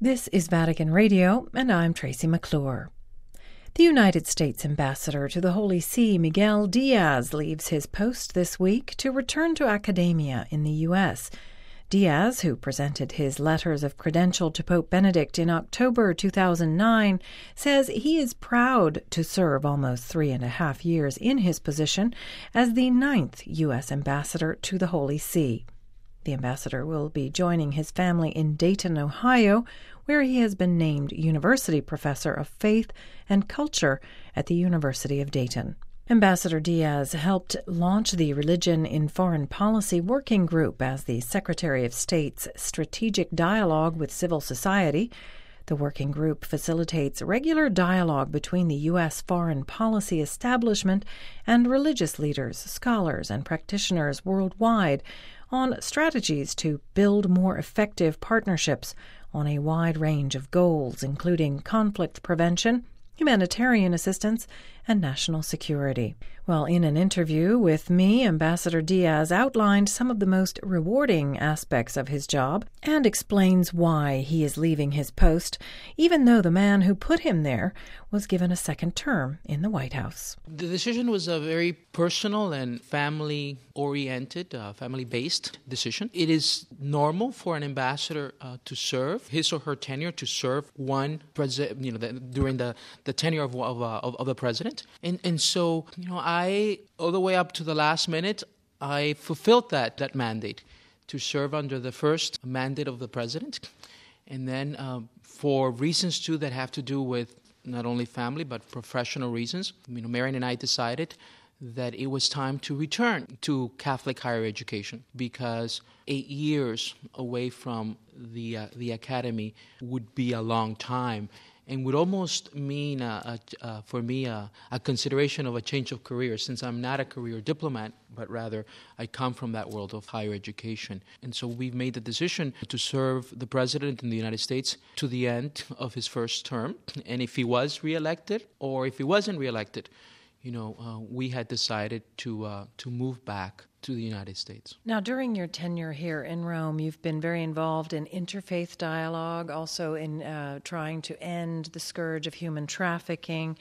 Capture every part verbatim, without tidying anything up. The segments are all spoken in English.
This is Vatican Radio, and I'm Tracy McClure. The United States ambassador to the Holy See, Miguel Diaz, leaves his post this week to return to academia in the U S. Diaz, who presented his letters of credential to Pope Benedict in October two thousand nine, says he is proud to serve almost three and a half years in his position as the ninth U S ambassador to the Holy See. The ambassador will be joining his family in Dayton, Ohio, where he has been named University Professor of Faith and Culture at the University of Dayton. Ambassador Diaz helped launch the Religion in Foreign Policy Working Group as the Secretary of State's strategic dialogue with civil society. The working group facilitates regular dialogue between the U S foreign policy establishment and religious leaders, scholars, and practitioners worldwide on strategies to build more effective partnerships on a wide range of goals, including conflict prevention, humanitarian assistance, and national security. Well, in an interview with me, Ambassador Diaz outlined some of the most rewarding aspects of his job and explains why he is leaving his post, even though the man who put him there was given a second term in the White House. The decision was a very personal and family-oriented, uh, family-based decision. It is normal for an ambassador uh, to serve, his or her tenure to serve one president, you know, the, during the, the tenure of, of, uh, of, of the president. And and so, you know, I, all the way up to the last minute, I fulfilled that, that mandate to serve under the first mandate of the president. And then uh, for reasons, too, that have to do with not only family, but professional reasons, you know, Marian and I decided that it was time to return to Catholic higher education because eight years away from the uh, the academy would be a long time and would almost mean, uh, a, uh, for me, uh, a consideration of a change of career, since I'm not a career diplomat, but rather I come from that world of higher education. And so we've made the decision to serve the president in the United States to the end of his first term. And if he was reelected, or if he wasn't reelected, you know, uh, we had decided to uh, to move back to the United States. Now, during your tenure here in Rome, you've been very involved in interfaith dialogue, also in uh, trying to end the scourge of human trafficking.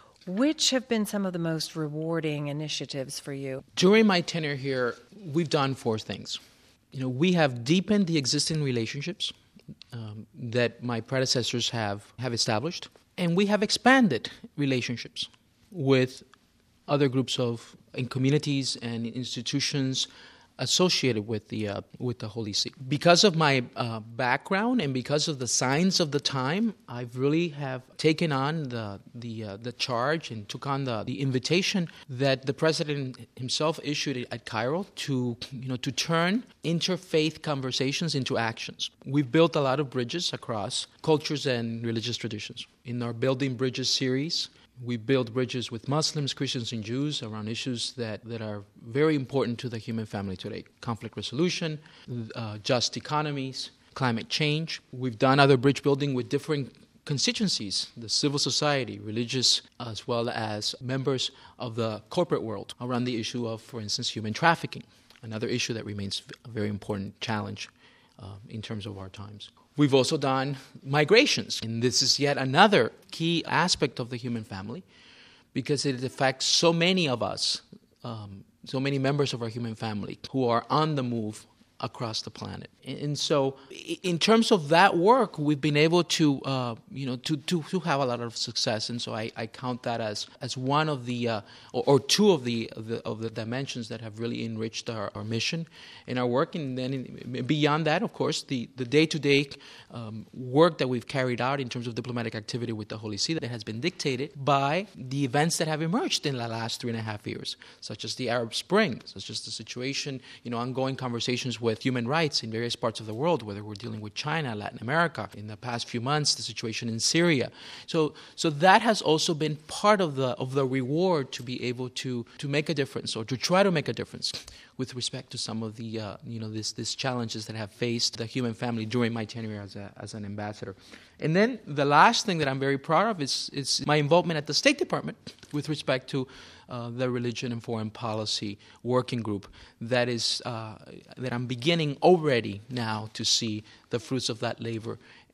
Which have been some of the most rewarding initiatives for you? During my tenure here, we've done four things. You know, we have deepened the existing relationships um, that my predecessors have, have established, and we have expanded relationships with other groups of and communities and institutions associated with the uh, with the Holy See. Because of my uh, background and because of the signs of the time, I've really have taken on the the uh, the charge and took on the, the invitation that the president himself issued at Cairo to you know to turn interfaith conversations into actions. We've built a lot of bridges across cultures and religious traditions. In our Building Bridges series, we build bridges with Muslims, Christians, and Jews around issues that, that are very important to the human family today. Conflict resolution, uh, just economies, climate change. We've done other bridge building with different constituencies, the civil society, religious, as well as members of the corporate world around the issue of, for instance, human trafficking, another issue that remains a very important challenge uh, in terms of our times. We've also done migrations, and this is yet another key aspect of the human family because it affects so many of us, um, so many members of our human family who are on the move across the planet. And so in terms of that work, we've been able to, uh, you know, to, to, to have a lot of success. And so I, I count that as, as one of the, uh, or, or two of the, of the of the dimensions that have really enriched our, our mission and our work. And then in, beyond that, of course, the, the day-to-day um, work that we've carried out in terms of diplomatic activity with the Holy See that has been dictated by the events that have emerged in the last three and a half years, such as the Arab Spring, such as the situation, you know, ongoing conversations with with human rights in various parts of the world, whether we're dealing with China, Latin America, in the past few months, the situation in Syria. So so that has also been part of the of the reward to be able to to make a difference or to try to make a difference with respect to some of the uh, you know this this challenges that have faced the human family during my tenure as a, as an ambassador. And then the last thing that I'm very proud of is is my involvement at the State Department with respect to Uh, the Religion and Foreign Policy Working Group that is uh, that I'm beginning already now to see the fruits of that labor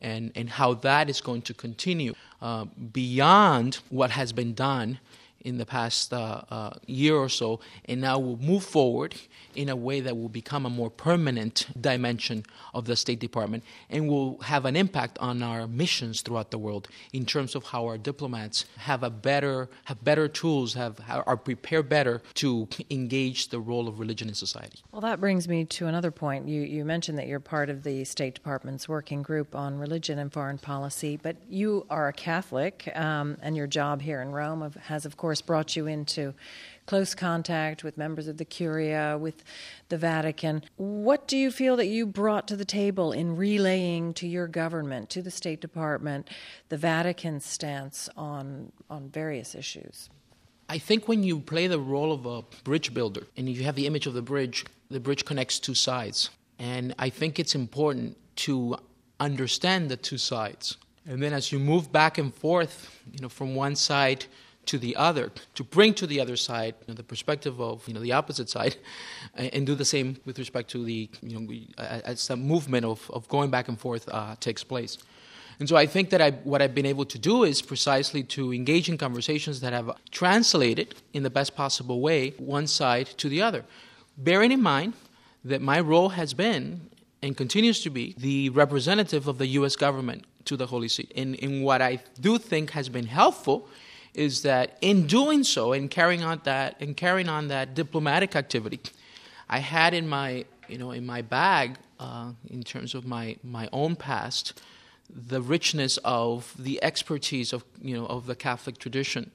and, and how that is going to continue uh, beyond what has been done in the past uh, uh, year or so, and now will move forward in a way that will become a more permanent dimension of the State Department and will have an impact on our missions throughout the world in terms of how our diplomats have a better, have better tools, have are prepared better to engage the role of religion in society. Well, that brings me to another point. You you mentioned that you're part of the State Department's working group on religion and foreign policy, but you are a Catholic, um, and your job here in Rome has, of course, brought you into close contact with members of the Curia, with the Vatican. What do you feel that you brought to the table in relaying to your government, to the State Department, the Vatican's stance on on various issues? I think when you play the role of a bridge builder, and you have the image of the bridge, the bridge connects two sides. And I think it's important to understand the two sides. And then as you move back and forth, you know, from one side to the other, to bring to the other side, you know, the perspective of, you know, the opposite side, and, and do the same with respect to the, you know, we, uh, as the movement of, of going back and forth uh, takes place. And so I think that I, what I've been able to do is precisely to engage in conversations that have translated in the best possible way one side to the other, bearing in mind that my role has been and continues to be the representative of the U S government to the Holy See. And, and what I do think has been helpful is that in doing so, in carrying on that, in carrying on that diplomatic activity, I had in my, you know, in my bag, uh, in terms of my, my own past, the richness of the expertise of, you know, of the Catholic tradition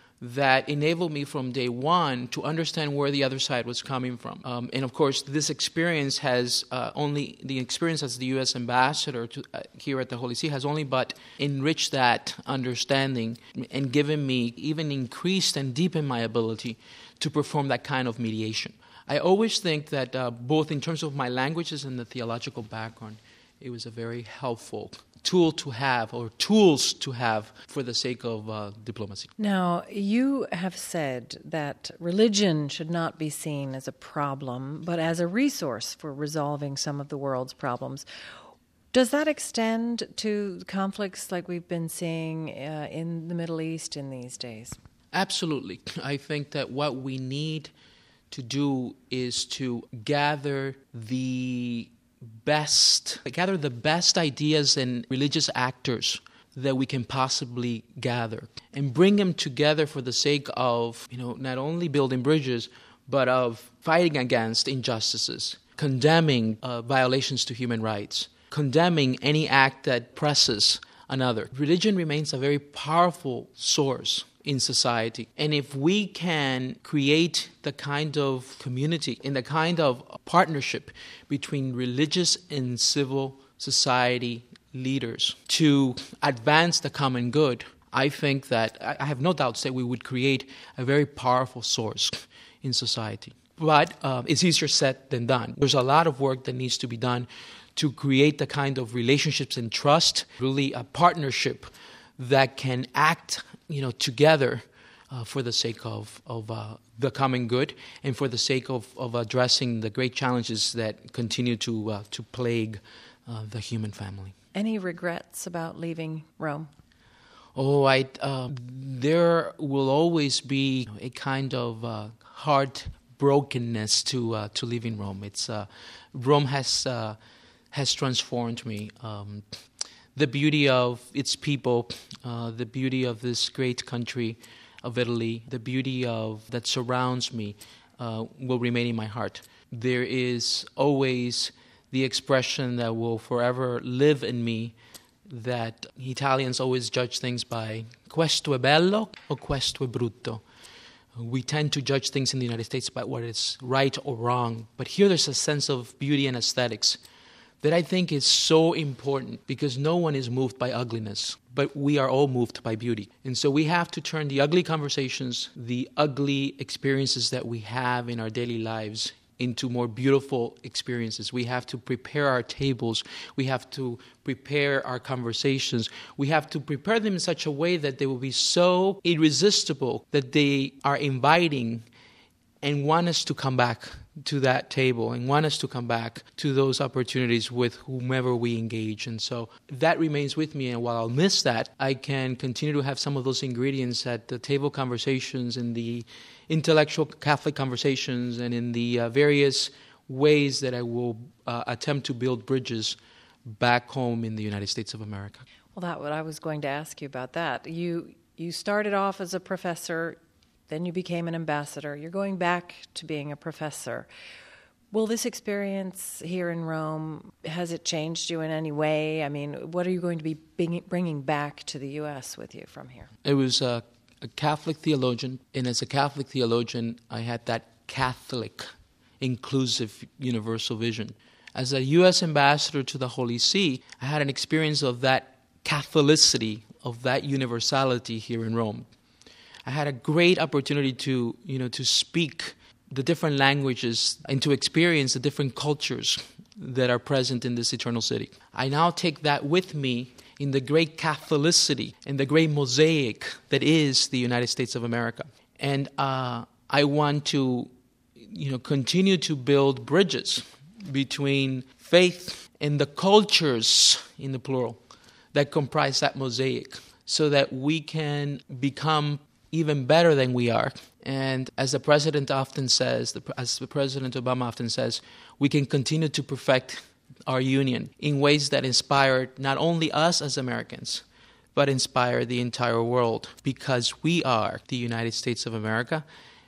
that enabled me from day one to understand where the other side was coming from. Um, and of course, this experience has uh, only, the experience as the U S ambassador to, uh, here at the Holy See has only but enriched that understanding and given me, even increased and deepened my ability to perform that kind of mediation. I always think that uh, both in terms of my languages and the theological background, it was a very helpful tool to have, or tools to have, for the sake of uh, diplomacy. Now, you have said that religion should not be seen as a problem, but as a resource for resolving some of the world's problems. Does that extend to conflicts like we've been seeing uh, in the Middle East in these days? Absolutely. I think that what we need to do is to gather the best, gather the best ideas and religious actors that we can possibly gather and bring them together for the sake of, you know, not only building bridges, but of fighting against injustices, condemning uh, violations to human rights, condemning any act that presses another. Religion remains a very powerful source in society. And if we can create the kind of community and the kind of partnership between religious and civil society leaders to advance the common good, I think that, I have no doubts that we would create a very powerful source in society. But uh, it's easier said than done. There's a lot of work that needs to be done to create the kind of relationships and trust, really a partnership that can act, you know, together uh, for the sake of, of uh, the common good and for the sake of, of addressing the great challenges that continue to uh, to plague uh, the human family. Any regrets about leaving Rome? Oh, I uh, there will always be a kind of uh, heartbrokenness to uh, to leaving Rome. It's uh, Rome has uh, has transformed me. Um, The beauty of its people, uh, the beauty of this great country of Italy, the beauty of that surrounds me uh, will remain in my heart. There is always the expression that will forever live in me that Italians always judge things by questo è bello o questo è brutto. We tend to judge things in the United States by what is right or wrong, but here there's a sense of beauty and aesthetics that I think is so important because no one is moved by ugliness, but we are all moved by beauty. And so we have to turn the ugly conversations, the ugly experiences that we have in our daily lives into more beautiful experiences. We have to prepare our tables. We have to prepare our conversations. We have to prepare them in such a way that they will be so irresistible that they are inviting and want us to come back to that table and want us to come back to those opportunities with whomever we engage. And so that remains with me. And while I'll miss that, I can continue to have some of those ingredients at the table conversations, in the intellectual Catholic conversations, and in the uh, various ways that I will uh, attempt to build bridges back home in the United States of America. Well, that's what I was going to ask you about that. You you started off as a professor, then you became an ambassador. You're going back to being a professor. Will this experience here in Rome, has it changed you in any way? I mean, what are you going to be bringing back to the U S with you from here? It was a, a Catholic theologian, and as a Catholic theologian, I had that Catholic, inclusive, universal vision. As a U S ambassador to the Holy See, I had an experience of that Catholicity, of that universality here in Rome. I had a great opportunity to, you know, to speak the different languages and to experience the different cultures that are present in this eternal city. I now take that with me in the great Catholicity and the great mosaic that is the United States of America. And uh, I want to, you know, continue to build bridges between faith and the cultures, in the plural, that comprise that mosaic, so that we can become even better than we are. And as the President often says, as the President Obama often says, we can continue to perfect our union in ways that inspire not only us as Americans, but inspire the entire world, because we are the United States of America.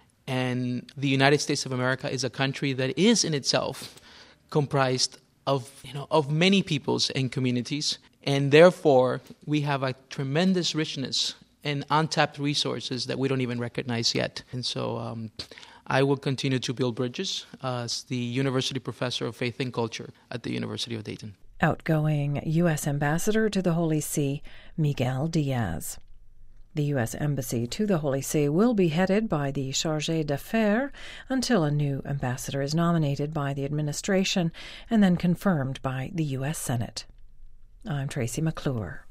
And the United States of America is a country that is in itself comprised of, you know, of many peoples and communities. And therefore, we have a tremendous richness and untapped resources that we don't even recognize yet. And so um, I will continue to build bridges as the University Professor of Faith and Culture at the University of Dayton. Outgoing U S Ambassador to the Holy See, Miguel Diaz. The U S Embassy to the Holy See will be headed by the Chargé d'Affaires until a new ambassador is nominated by the administration and then confirmed by the U S Senate. I'm Tracy McClure.